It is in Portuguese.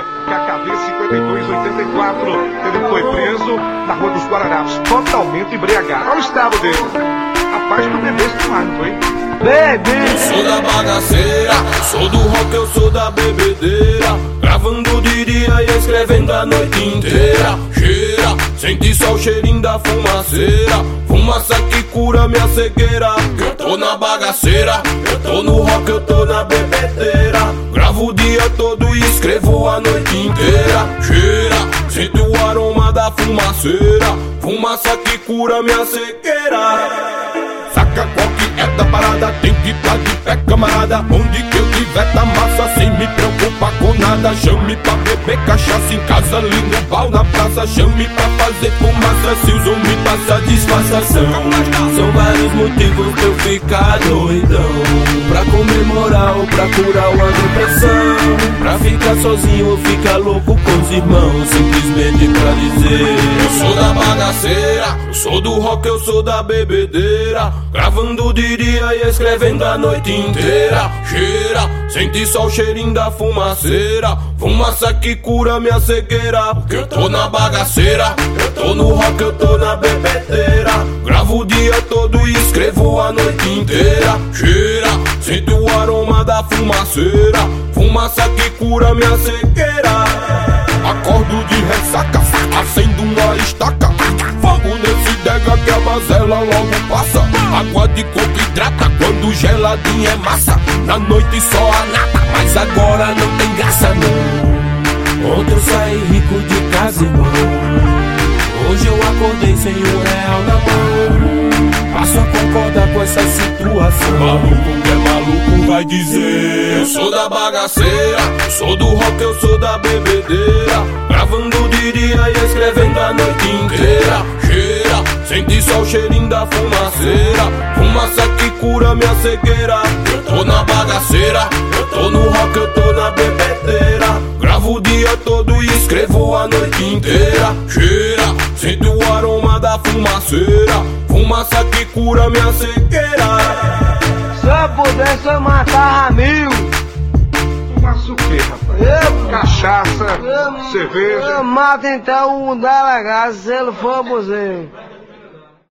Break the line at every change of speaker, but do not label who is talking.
KKV 5284. Ele foi preso na Rua dos Guararapes, totalmente embriagado. Olha o estado dele. Rapaz, tu bebeste demais, não foi?
Eu sou da bagaceira, sou do rock, eu sou da bebedeira. Gravando de dia e escrevendo a noite inteira. Cheira, sente só o cheirinho da fumaceira. Fumaça que cura minha cegueira. Eu tô na bagaceira, eu tô no rock, eu tô na bebedeira. Gravo o dia todo e escrevo a noite inteira. Cheira, sente o aroma da fumaceira. Fumaça que cura minha cegueira. Saca qual que é da parada, tem que tá de pé, camarada. Onde que eu tiver tá massa, sem me preocupar com nada. Chame pra beber cachaça em casa, ali no pau na praça. Chame pra fazer fumaça, se os homens passar disfarçação. São vários motivos pra eu ficar doidão, pra comemorar ou pra curar uma depressão, pra ficar sozinho ou ficar louco com os irmãos. Simplesmente pra dizer: eu sou da bagaceira, eu sou do rock, eu sou da bebedeira. Gravando de dia e escrevendo a noite inteira. Cheira, sente só o cheirinho da fumaceira. Fumaça que cura minha cegueira. Porque eu tô na bagaceira, eu tô no rock, eu tô na bebedeira. Gravo o dia todo e escrevo a noite inteira. Cheira, sente o aroma da fumaceira. Fumaça que cura minha cegueira. Acordo de ressaca, acendo uma estaca. Fogo nesse dega que a mazela logo passa. Água de coco hidrata, quando geladinha é massa. Na noite só a nata, mas agora não tem graça não. Ontem eu saí rico de casa, irmão. Hoje eu acordei sem R$1 na mão. Passo a concordar com essa situação. Maluco que é maluco vai dizer: eu sou da bagaceira, eu sou do rock, eu sou da bebedeira. Gravando de dia e escrevendo a noite inteira. Cheira, sente só o cheirinho da fumaceira. Fumaça que cura minha cegueira. Eu tô na bagaceira, eu tô no rock, eu tô na bebedeira. Gravo o dia todo e escrevo a noite inteira. Cheira, sente o aroma da fumaceira. Fumaça que cura minha cegueira.
Se eu pudesse eu matava 1000.
Fumaça o quê, rapaz? Cachaça, cerveja.
Eu mato então um delegado se ele for abusivo.